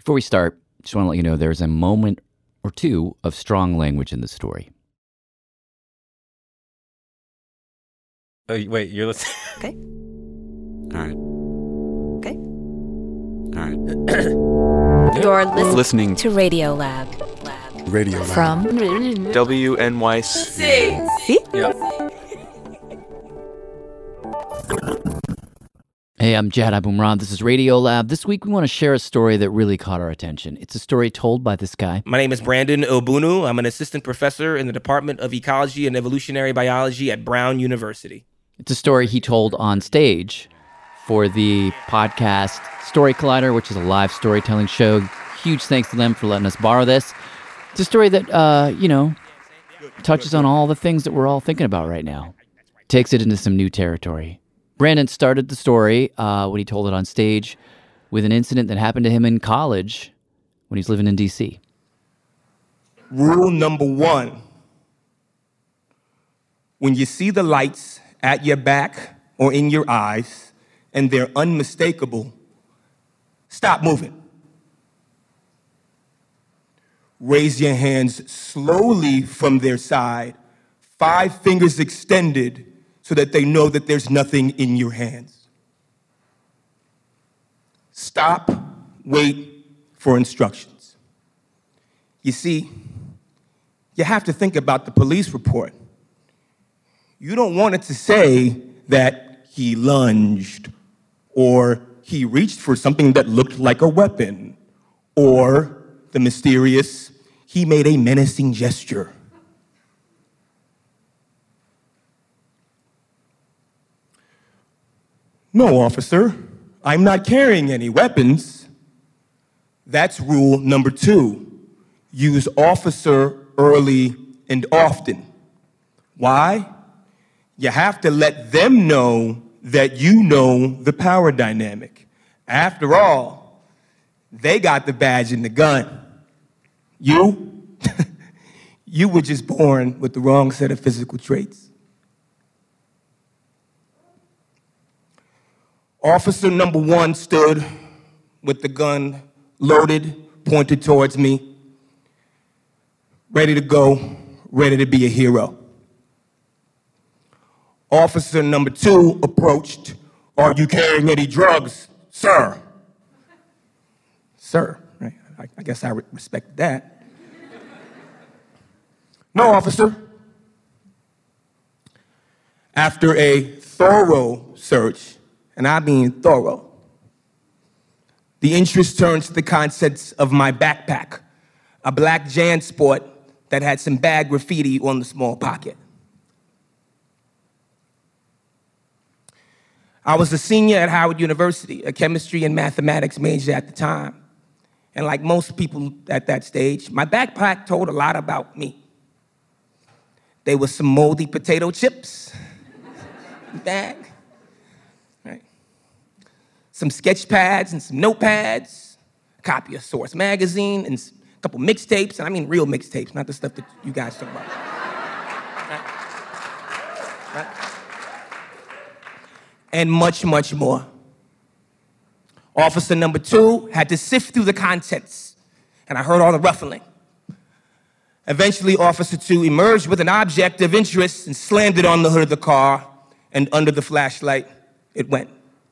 Before we start, just want to let you know there's a moment or two of strong language in the story. Oh, wait, you're listening? Okay. All right. Okay. All right. You're Listening to Radio Lab. Radio Lab. From WNYC. See? Yeah. Hey, I'm Jad Abumrad. This is Radio Lab. This week we want to share a story that really caught our attention. It's a story told by this guy. My name is Brandon Obunu. I'm an assistant professor in the Department of Ecology and Evolutionary Biology at Brown University. It's a story he told on stage for the podcast Story Collider, which is a live storytelling show. Huge thanks to them for letting us borrow this. It's a story that, touches on all the things that we're all thinking about right now. Takes it into some new territory. Brandon started the story when he told it on stage with an incident that happened to him in college when he was living in D.C. Rule number 1. When you see the lights at your back or in your eyes and they're unmistakable, stop moving. Raise your hands slowly from their side, 5 fingers extended, so that they know that there's nothing in your hands. Stop, wait for instructions. You see, you have to think about the police report. You don't want it to say that he lunged, or he reached for something that looked like a weapon, or the mysterious, he made a menacing gesture. No, officer, I'm not carrying any weapons. That's rule number 2. Use officer early and often. Why? You have to let them know that you know the power dynamic. After all, they got the badge and the gun. You? You were just born with the wrong set of physical traits. Officer number 1 stood with the gun loaded, pointed towards me, ready to go, ready to be a hero. Officer number 2 approached. Are you carrying any drugs, sir? Sir, right? I guess I respect that. No, officer. After a thorough search, and I mean thorough, the interest turned to the contents of my backpack, a black JanSport that had some bad graffiti on the small pocket. I was a senior at Howard University, a chemistry and mathematics major at the time. And like most people at that stage, my backpack told a lot about me. There was some moldy potato chips in the bag. Some sketch pads and some notepads, a copy of Source magazine, and a couple mixtapes, and I mean real mixtapes, not the stuff that you guys talk about. Right? And much, much more. Officer number 2 had to sift through the contents, and I heard all the ruffling. Eventually, Officer 2 emerged with an object of interest and slammed it on the hood of the car, and under the flashlight, it went.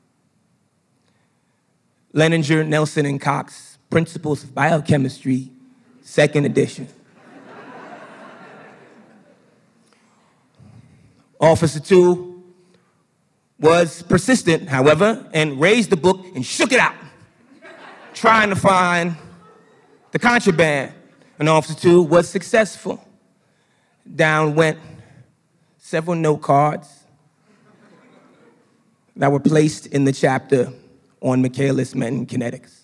Leninger, Nelson, and Cox, Principles of Biochemistry, 2nd edition. Officer 2 was persistent, however, and raised the book and shook it out, trying to find the contraband. And Officer 2 was successful. Down went several note cards that were placed in the chapter on Michaelis-Menten kinetics.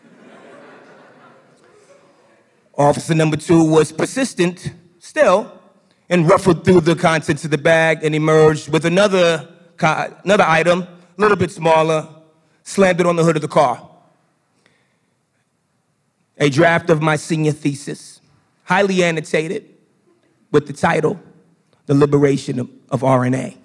Officer number 2 was persistent still and ruffled through the contents of the bag and emerged with another item, a little bit smaller, slammed it on the hood of the car. A draft of my senior thesis, highly annotated with the title, The Liberation of RNA.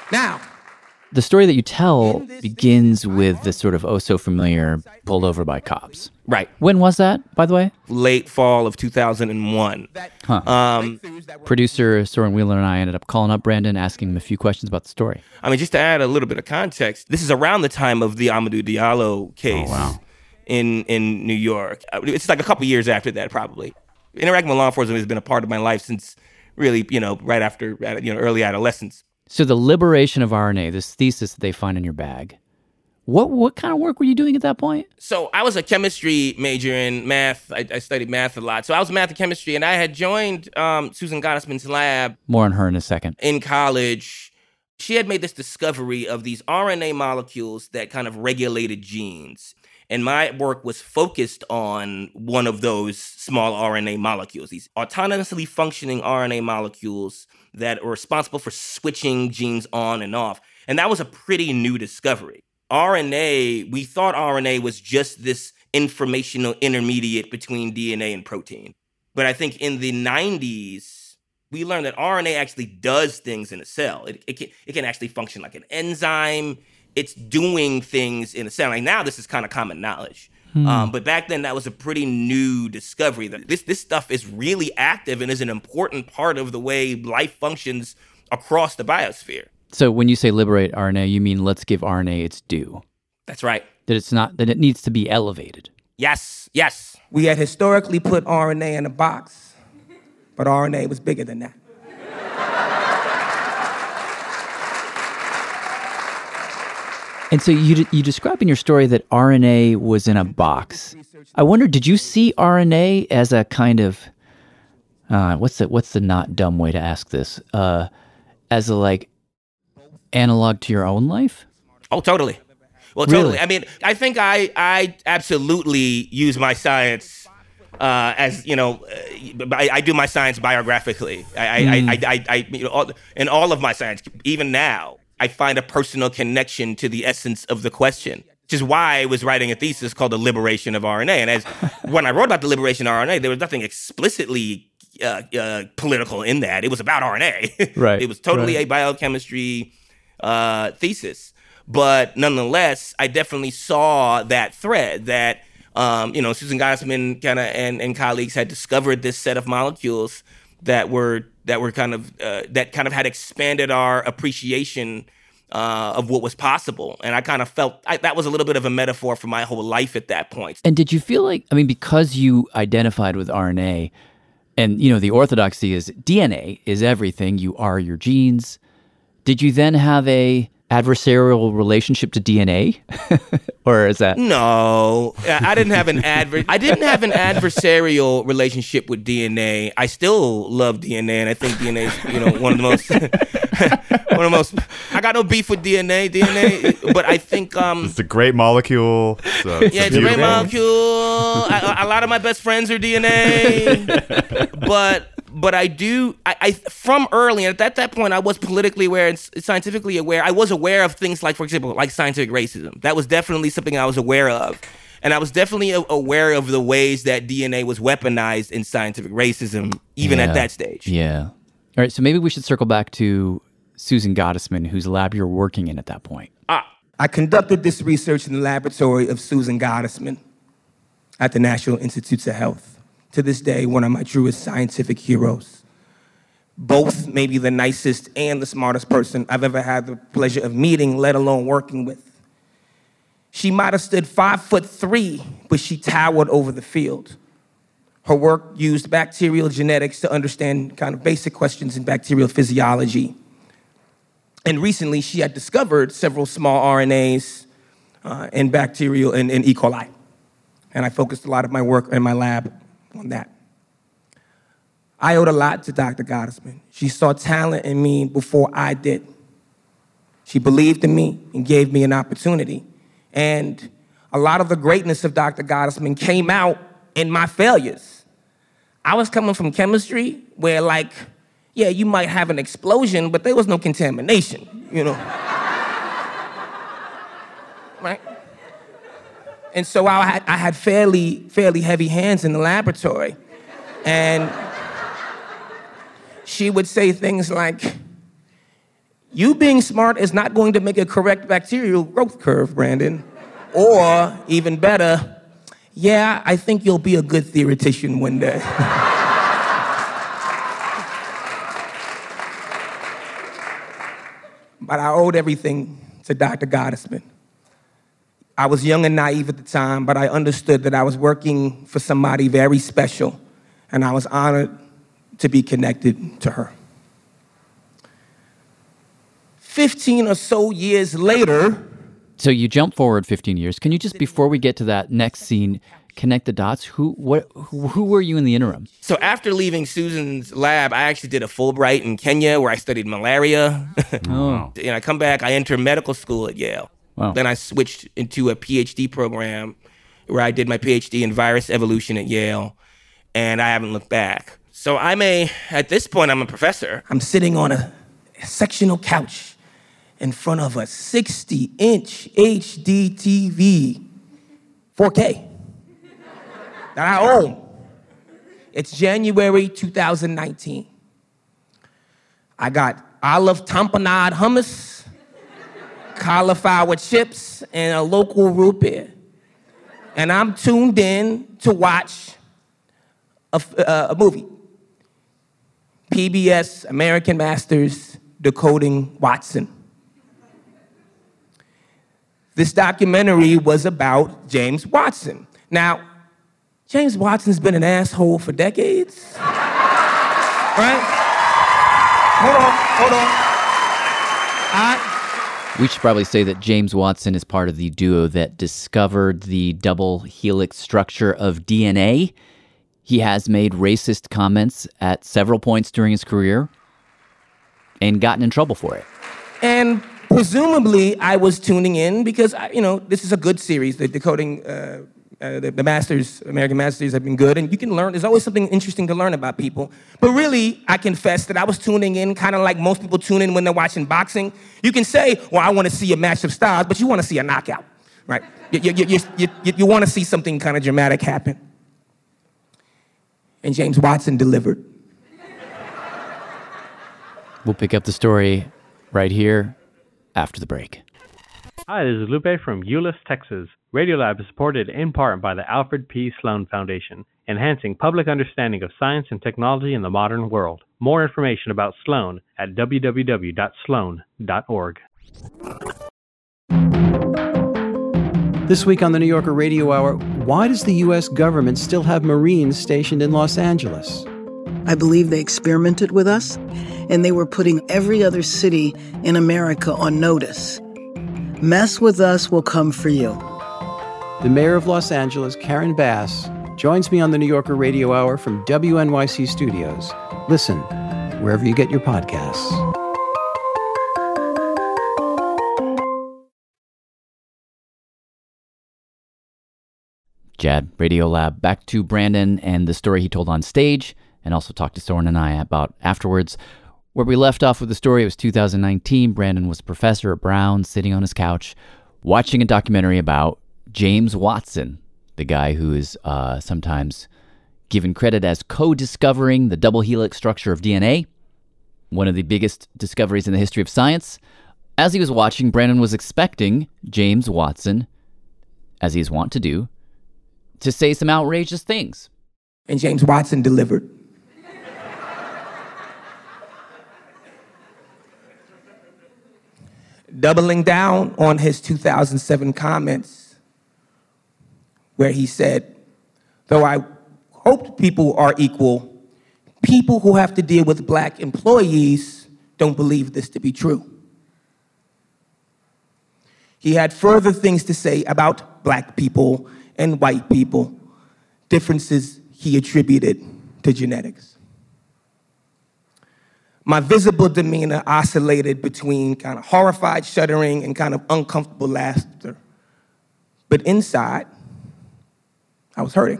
Now, The story that you tell begins with this sort of oh-so-familiar pulled over by cops. Right. When was that, by the way? Late fall of 2001. Producer Soren Wheeler and I ended up calling up Brandon, asking him a few questions about the story. I mean, just to add a little bit of context, this is around the time of the Amadou Diallo case in New York. It's like a couple years after that, probably. Interacting with law enforcement has been a part of my life since really, right after, early adolescence. So the liberation of RNA, this thesis that they find in your bag, what kind of work were you doing at that point? So I was a chemistry major in math. I studied math a lot. So I was math and chemistry, and I had joined Susan Gottesman's lab. More on her in a second. In college. She had made this discovery of these RNA molecules that kind of regulated genes. And my work was focused on one of those small RNA molecules, these autonomously functioning RNA molecules that are responsible for switching genes on and off. And that was a pretty new discovery. We thought RNA was just this informational intermediate between DNA and protein. But I think in the 90s, we learned that RNA actually does things in a cell. It can actually function like an enzyme. It's doing things in a cell. Like now, this is kind of common knowledge. But back then, that was a pretty new discovery. That this stuff is really active and is an important part of the way life functions across the biosphere. So when you say liberate RNA, you mean let's give RNA its due. That's right. That it needs to be elevated. Yes. we had historically put RNA in a box, but RNA was bigger than that. And so you describe in your story that RNA was in a box. I wonder, did you see RNA as a kind of, what's the not dumb way to ask this? As a analog to your own life? Oh, totally. Well, totally. Really? I mean, I think I absolutely use my science as, I do my science biographically. In all of my science, even now, I find a personal connection to the essence of the question, which is why I was writing a thesis called The Liberation of RNA. And when I wrote about the liberation of RNA, there was nothing explicitly political in that. It was about RNA. Right. It was totally a biochemistry thesis. But nonetheless, I definitely saw that thread that, Susan Gottesman and colleagues had discovered this set of molecules that kind of had expanded our appreciation of what was possible. And I kind of felt that was a little bit of a metaphor for my whole life at that point. And did you feel like, because you identified with RNA, and, the orthodoxy is DNA is everything, you are your genes, did you then have a adversarial relationship to DNA? Or is that... No, I didn't have an adversarial relationship with DNA. I still love DNA, and I think DNA is, one of the most, I got no beef with DNA, but I think... it's a great molecule. It's a great molecule. A lot of my best friends are DNA. But I from early, and at that point, I was politically aware and scientifically aware. I was aware of things like, for example, like scientific racism. That was definitely something I was aware of. And I was definitely aware of the ways that DNA was weaponized in scientific racism, even at that stage. Yeah. All right, so maybe we should circle back to Susan Gottesman, whose lab you're working in at that point. I conducted this research in the laboratory of Susan Gottesman at the National Institutes of Health. To this day, one of my truest scientific heroes. Both maybe the nicest and the smartest person I've ever had the pleasure of meeting, let alone working with. She might have stood 5'3", but she towered over the field. Her work used bacterial genetics to understand kind of basic questions in bacterial physiology. And recently, she had discovered several small RNAs in bacterial and in E. coli. And I focused a lot of my work in my lab on that. I owed a lot to Dr. Gottesman. She saw talent in me before I did. She believed in me and gave me an opportunity. And a lot of the greatness of Dr. Gottesman came out in my failures. I was coming from chemistry where you might have an explosion, but there was no contamination, Right? And so I had fairly heavy hands in the laboratory. And she would say things like, You being smart is not going to make a correct bacterial growth curve, Brandon. Or, even better, yeah, I think you'll be a good theoretician one day. But I owed everything to Dr. Gottesman. I was young and naive at the time, but I understood that I was working for somebody very special, and I was honored to be connected to her. 15 or so years later... So you jump forward 15 years. Can you just, before we get to that next scene, connect the dots? Who were you in the interim? So after leaving Susan's lab, I actually did a Fulbright in Kenya where I studied malaria. Oh. And I come back, I enter medical school at Yale. Wow. Then I switched into a PhD program where I did my PhD in virus evolution at Yale, and I haven't looked back. So at this point, I'm a professor. I'm sitting on a sectional couch in front of a 60-inch HD TV, 4K, that I own. It's January 2019. I got olive tamponade hummus, cauliflower chips, and a local root beer. And I'm tuned in to watch a movie. PBS American Masters Decoding Watson. This documentary was about James Watson. Now, James Watson's been an asshole for decades, right? Hold on. We should probably say that James Watson is part of the duo that discovered the double helix structure of DNA. He has made racist comments at several points during his career and gotten in trouble for it. And presumably, I was tuning in because, this is a good series. The Decoding, the Masters, American Masters have been good. And you can learn. There's always something interesting to learn about people. But really, I confess that I was tuning in kind of like most people tune in when they're watching boxing. You can say, well, I want to see a match of styles, but you want to see a knockout, right? You want to see something kind of dramatic happen. And James Watson delivered. We'll pick up the story right here after the break. Hi, this is Lupe from Euless, Texas. Radiolab is supported in part by the Alfred P. Sloan Foundation, enhancing public understanding of science and technology in the modern world. More information about Sloan at www.sloan.org. This week on the New Yorker Radio Hour, why does the U.S. government still have Marines stationed in Los Angeles? I believe they experimented with us, and they were putting every other city in America on notice. Mess with us, we'll come for you. The mayor of Los Angeles, Karen Bass, joins me on the New Yorker Radio Hour from WNYC Studios. Listen wherever you get your podcasts. Jad, Radiolab, back to Brandon and the story he told on stage, and also talked to Soren and I about afterwards. Where we left off with the story, it was 2019. Brandon was a professor at Brown, sitting on his couch, watching a documentary about James Watson, the guy who is sometimes given credit as co-discovering the double helix structure of DNA, one of the biggest discoveries in the history of science. As he was watching, Brandon was expecting James Watson, as he is wont to do, to say some outrageous things. And James Watson delivered. Doubling down on his 2007 comments, where he said, though I hoped people are equal, people who have to deal with black employees don't believe this to be true. He had further things to say about black people and white people, differences he attributed to genetics. My visible demeanor oscillated between kind of horrified shuddering and kind of uncomfortable laughter. But inside, I was hurting.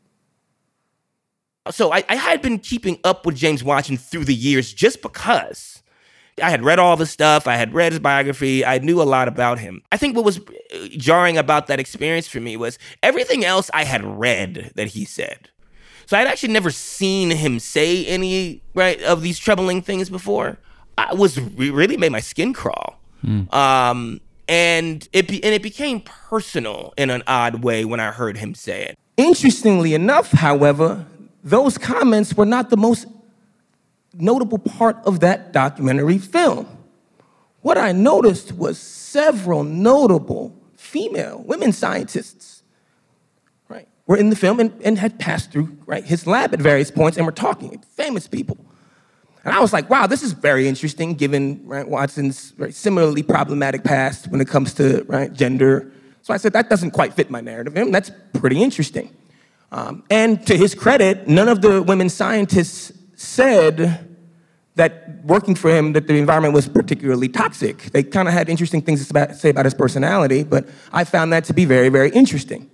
So I had been keeping up with James Watson through the years just because I had read all the stuff, I had read his biography, I knew a lot about him. I think what was jarring about that experience for me was everything else I had read that he said. So I had actually never seen him say any of these troubling things before. really made my skin crawl. And it became personal in an odd way when I heard him say it. Interestingly enough, however, those comments were not the most notable part of that documentary film. What I noticed was several notable female women scientists, right, were in the film and had passed through, right, his lab at various points and were talking, famous people. And I was like, wow, this is very interesting given, right, Watson's very similarly problematic past when it comes to, right, gender. So I said, that doesn't quite fit my narrative. And that's pretty interesting. And to his credit, none of the women scientists said that working for him, that the environment was particularly toxic. They kind of had interesting things to say about his personality, but I found that to be very, very interesting.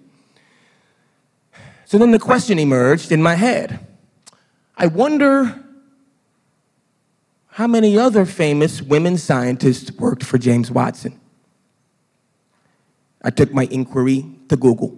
So then the question emerged in my head. I wonder how many other famous women scientists worked for James Watson? I took my inquiry to Google.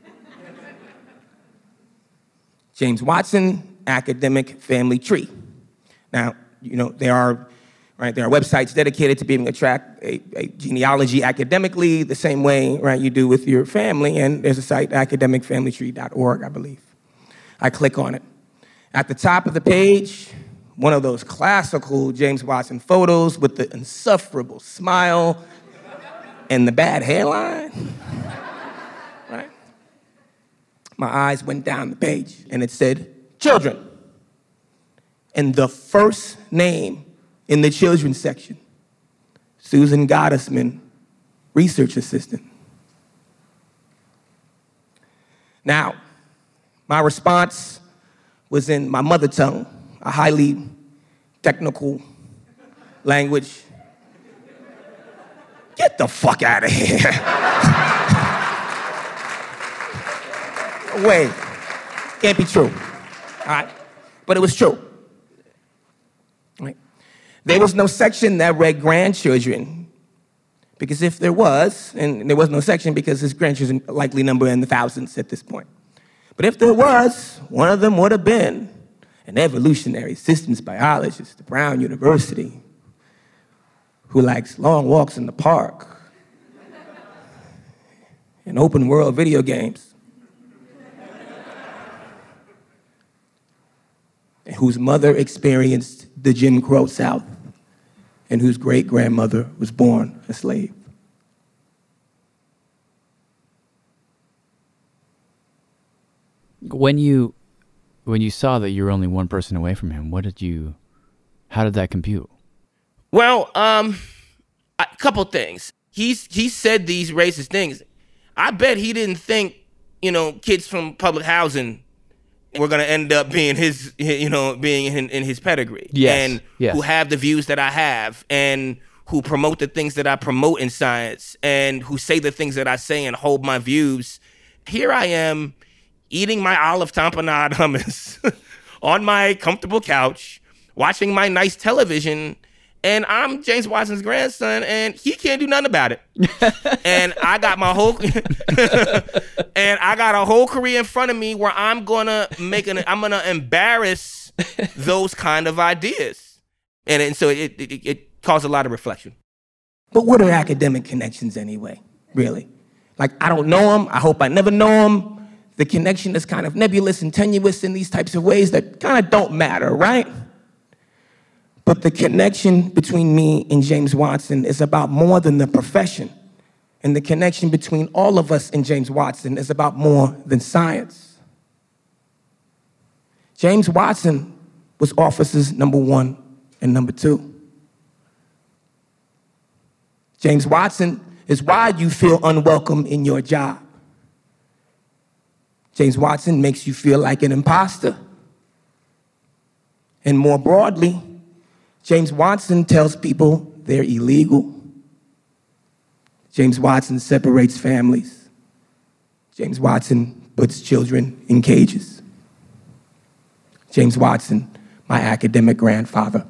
James Watson, academic family tree. Now, you know, there are websites dedicated to being able to track a genealogy academically the same way, right, you do with your family, and there's a site, academicfamilytree.org, I believe. I click on it. At the top of the page, one of those classical James Watson photos with the insufferable smile and the bad hairline, right? My eyes went down the page, and it said, children. And the first name in the children's section, Susan Gottesman, research assistant. Now, my response was in my mother tongue, a highly technical language. Get the fuck out of here. Wait, can't be true, all right? But it was true. Right. There was no section that read grandchildren, because if there was, and there was no section because his grandchildren likely number in the thousands at this point. But if there was, one of them would have been an evolutionary systems biologist at Brown University who likes long walks in the park and open world video games, whose mother experienced the Jim Crow South, and whose great-grandmother was born a slave. When you saw that you were only one person away from him, how did that compute? Well, a couple things. He said these racist things. I bet he didn't think, kids from public housing were going to end up being his, being in his pedigree. Yes. And who have the views that I have, and who promote the things that I promote in science, and who say the things that I say and hold my views. Here I am eating my olive tapenade hummus on my comfortable couch, watching my nice television, and I'm James Watson's grandson, and he can't do nothing about it. And I got my whole and I got a whole career in front of me where I'm gonna embarrass those kind of ideas, and so it caused a lot of reflection. But what are academic connections anyway? Really, like, I don't know them. I hope I never know them. The connection is kind of nebulous and tenuous in these types of ways that kind of don't matter, right? But the connection between me and James Watson is about more than the profession. And the connection between all of us and James Watson is about more than science. James Watson was officers number 1 and number 2. James Watson is why you feel unwelcome in your job. James Watson makes you feel like an imposter. And more broadly, James Watson tells people they're illegal. James Watson separates families. James Watson puts children in cages. James Watson, my academic grandfather.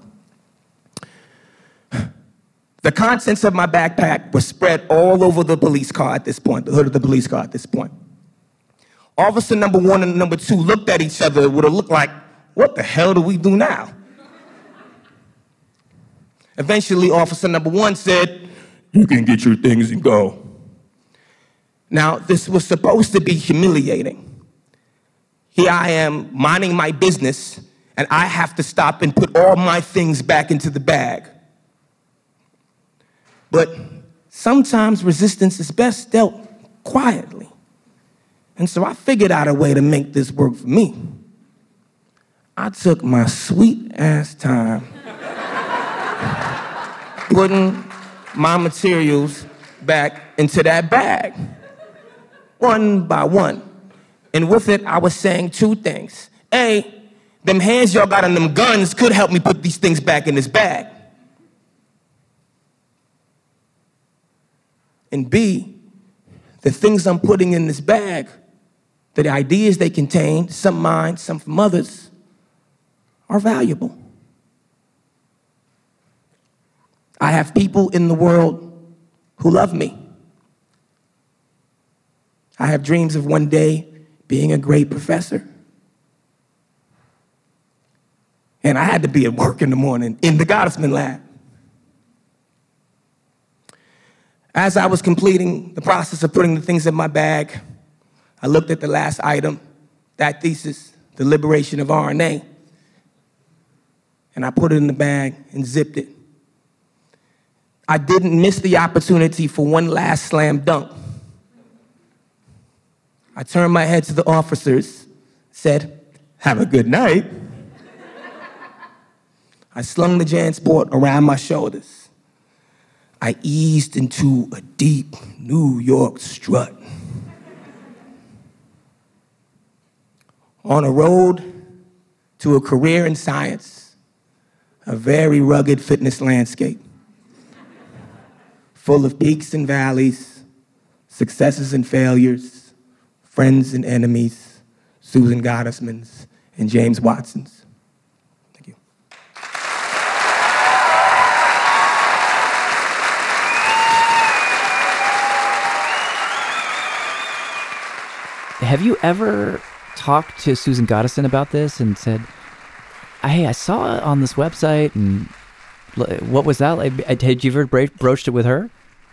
The contents of my backpack were spread all over the police car at this point, the hood of the police car at this point. Officer number 1 and number 2 looked at each other with a look like, what the hell do we do now? Eventually, officer number 1 said, "You can get your things and go." Now, this was supposed to be humiliating. Here I am minding my business, and I have to stop and put all my things back into the bag. But sometimes resistance is best dealt quietly. And so I figured out a way to make this work for me. I took my sweet ass time putting my materials back into that bag, one by one. And with it, I was saying 2 things. A, them hands y'all got on them guns could help me put these things back in this bag. And B, the things I'm putting in this bag, the ideas they contain, some mine, some from others, are valuable. I have people in the world who love me. I have dreams of one day being a great professor. And I had to be at work in the morning in the Gottesman lab. As I was completing the process of putting the things in my bag, I looked at the last item, that thesis, the liberation of RNA, and I put it in the bag and zipped it. I didn't miss the opportunity for one last slam dunk. I turned my head to the officers, said, "Have a good night." I slung the JanSport around my shoulders. I eased into a deep New York strut. On a road to a career in science, a very rugged fitness landscape, full of peaks and valleys, successes and failures, friends and enemies, Susan Gottesmans and James Watsons. Thank you. Have you ever talked to Susan Gottesman about this and said, "Hey, I saw it on this website, and what was that like?" Had you ever broached it with her?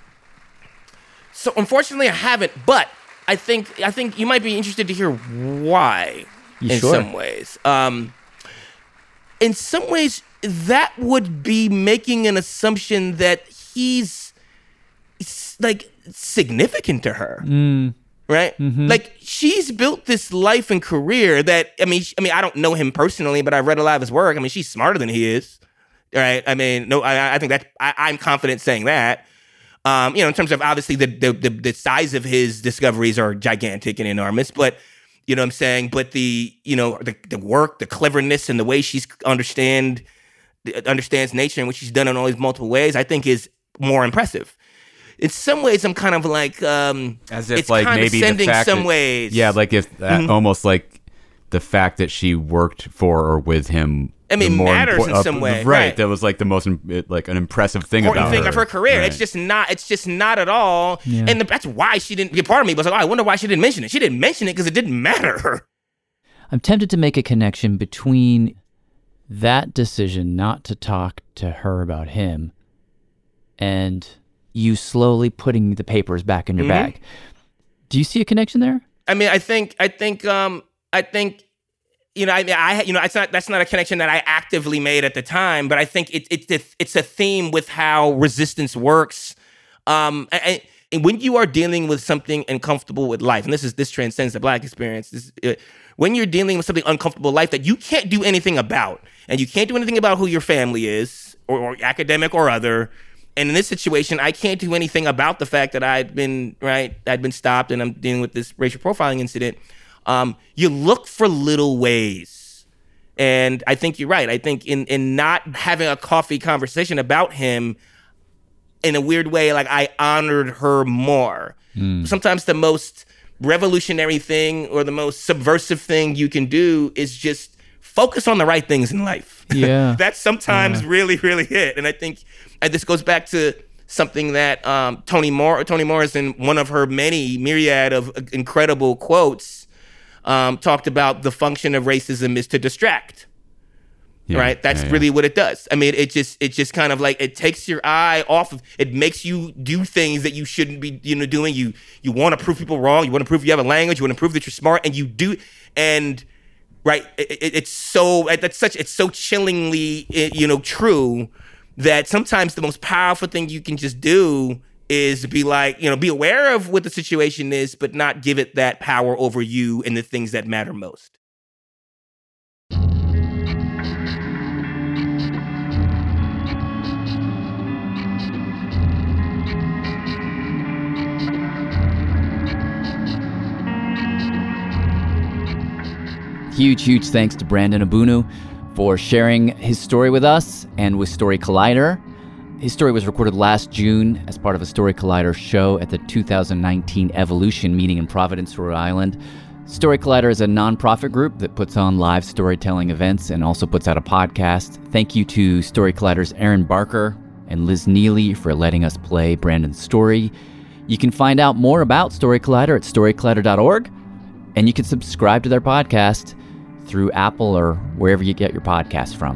So unfortunately, I haven't, but I think you might be interested to hear why. Some ways. In some ways, that would be making an assumption that he's like significant to her. Right? Mm-hmm. Like, she's built this life and career that, I mean, I don't know him personally, but I've read a lot of his work. I mean, she's smarter than he is. Right? I mean, no, I think I'm confident saying that. In terms of obviously the size of his discoveries are gigantic and enormous, but you know what I'm saying? But the work, the cleverness, and the way she's understands nature and what she's done in all these multiple ways, I think is more impressive. In some ways, I'm kind of like, as if it's like maybe condescending the fact some that, ways. Yeah, like if almost like the fact that she worked for or with him. I mean, matters in some way, right? That was like the most like an impressive thing about of her career. Right. It's just not at all. Yeah. And that's why she didn't. Part of me was like, oh, I wonder why she didn't mention it. She didn't mention it because it didn't matter. I'm tempted to make a connection between that decision not to talk to her about him and you slowly putting the papers back in your bag. Do you see a connection there? I mean, I think. That's not a connection that I actively made at the time, but I think it's a theme with how resistance works. And when you are dealing with something uncomfortable with life, and this transcends the Black experience, when you're dealing with something uncomfortable in life that you can't do anything about, and you can't do anything about who your family is, or academic or other, and in this situation, I can't do anything about the fact that I'd been stopped and I'm dealing with this racial profiling incident. You look for little ways. And I think you're right. I think in not having a coffee conversation about him, in a weird way, like I honored her more. Sometimes the most revolutionary thing or the most subversive thing you can do is just focus on the right things in life. Yeah. That's sometimes really, really it. And I think this goes back to something that Toni Morrison, one of her many myriad of incredible quotes, talked about. The function of racism is to distract. Yeah, right? That's really what it does. I mean, it just kind of like, it takes your eye off of, it makes you do things that you shouldn't be, doing. You want to prove people wrong. You want to prove you have a language. You want to prove that you're smart, and you do. And right, it's so chillingly, true that sometimes the most powerful thing you can just do is be like, be aware of what the situation is, but not give it that power over you and the things that matter most. Huge thanks to Brandon Abunu for sharing his story with us and with Story Collider. His story was recorded last June as part of a Story Collider show at the 2019 Evolution meeting in Providence, Rhode Island. Story Collider is a nonprofit group that puts on live storytelling events and also puts out a podcast. Thank you to Story Collider's Aaron Barker and Liz Neely for letting us play Brandon's story. You can find out more about Story Collider at storycollider.org, and you can subscribe to their podcast through Apple or wherever you get your podcasts from.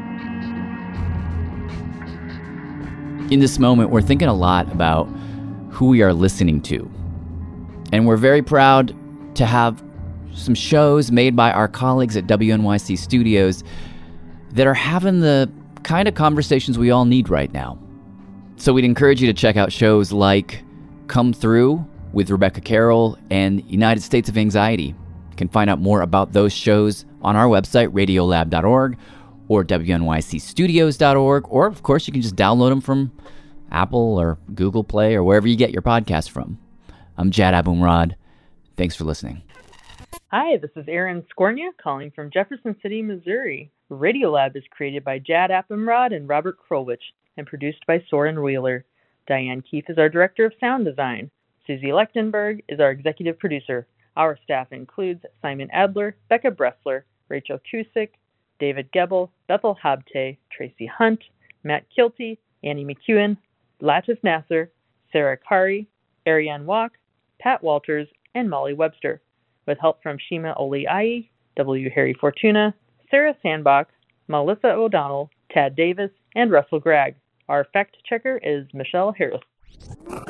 In this moment, we're thinking a lot about who we are listening to. And we're very proud to have some shows made by our colleagues at WNYC Studios that are having the kind of conversations we all need right now. So we'd encourage you to check out shows like Come Through with Rebecca Carroll and United States of Anxiety. You can find out more about those shows on our website, radiolab.org or wnycstudios.org, or of course you can just download them from Apple or Google Play or wherever you get your podcasts from. I'm Jad Abumrad. Thanks for listening. Hi, this is Aaron Skornia calling from Jefferson City, Missouri. Radiolab is created by Jad Abumrad and Robert Krolwich and produced by Soren Wheeler. Diane Keefe is our Director of Sound Design. Susie Lechtenberg is our Executive Producer. Our staff includes Simon Adler, Becca Bressler, Rachel Cusick, David Gebel, Bethel Habte, Tracy Hunt, Matt Kilty, Annie McEwen, Latif Nasser, Sarah Kari, Ariane Walk, Pat Walters, and Molly Webster, with help from Shima Oliai, W. Harry Fortuna, Sarah Sandbach, Melissa O'Donnell, Tad Davis, and Russell Gregg. Our fact checker is Michelle Harris.